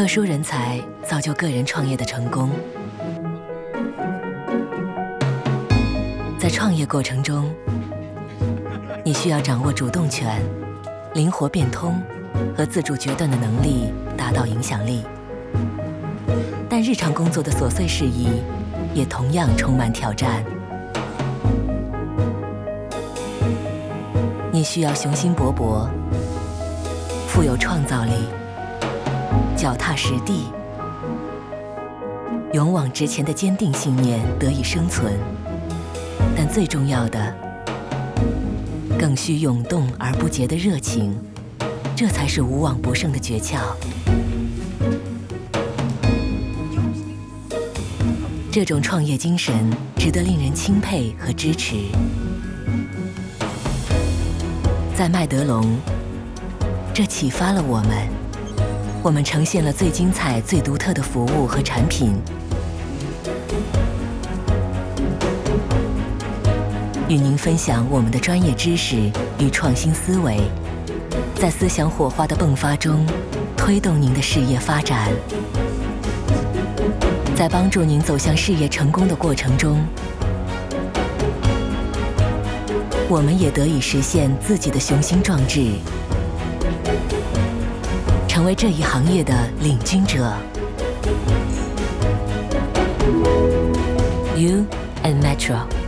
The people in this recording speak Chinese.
殊人才造就个人创业的成功。在创业过程中，你需要掌握主动权、灵活变通和自主决断的能力，达到影响力。但日常工作的琐碎事宜也同样充满挑战。你需要雄心勃勃、富有创造力、脚踏实地、勇往直前的坚定信念得以生存。但最重要的，更需涌动而不竭的热情，这才是无往不胜的诀窍。这种创业精神值得令人钦佩和支持。在麦德龙，这启发了我们。我们呈现了最精彩、最独特的服务和产品，与您分享我们的专业知识与创新思维，在思想火花的迸发中，推动您的事业发展。在帮助您走向事业成功的过程中，我们也得以实现自己的雄心壮志，成为这一行业的领军者。You and Metro。